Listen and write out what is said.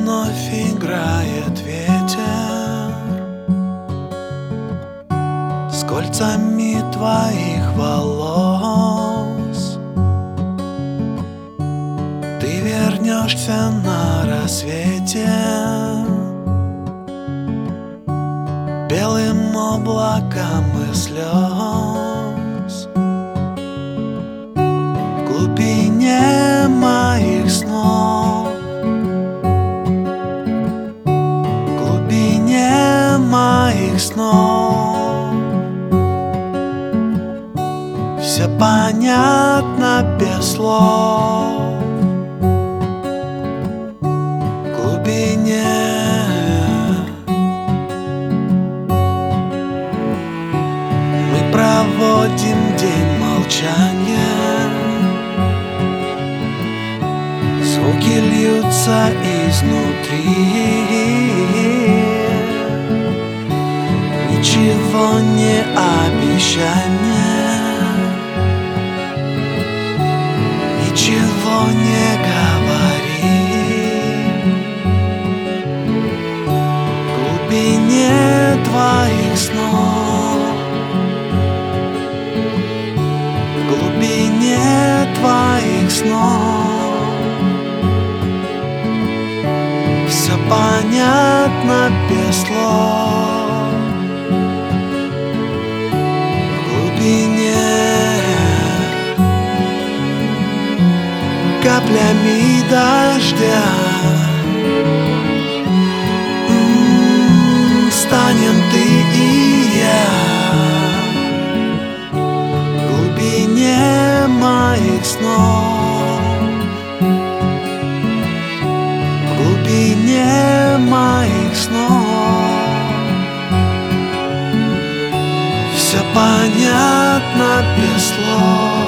вновь играет ветер с кольцами твоих волос. Ты вернешься на рассвете белым облаком и слез. В глубине моих снов, в глубине моих снов все понятно без слов. В глубине мы проводим день молчания. Звуки льются изнутри, ничего не обещай мне, ничего не говори. В глубине твоих снов, в глубине твоих снов все понятно без слов. В глубине каплями дождя станем ты и я. В глубине моих снов, в глубине моих снов все понятно без слов.